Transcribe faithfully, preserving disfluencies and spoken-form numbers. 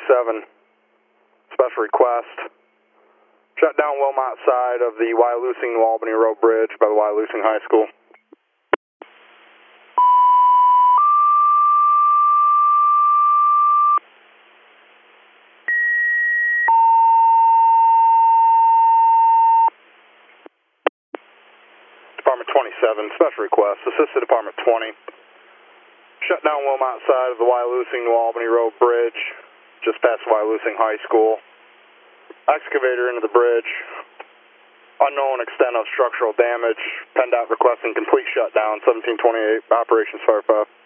twenty-seven, special request. Shut down Wilmot side of the Wyalusing New Albany Road Bridge by the Wyalusing High School. Department twenty-seven, special request. Assisted Department twenty. Shut down Wilmot side of the Wyalusing New Albany Road Bridge, just past Wyalusing High School. Excavator into the bridge. Unknown extent of structural damage. PennDOT requesting complete shutdown. seventeen twenty-eight, Operations Fire five.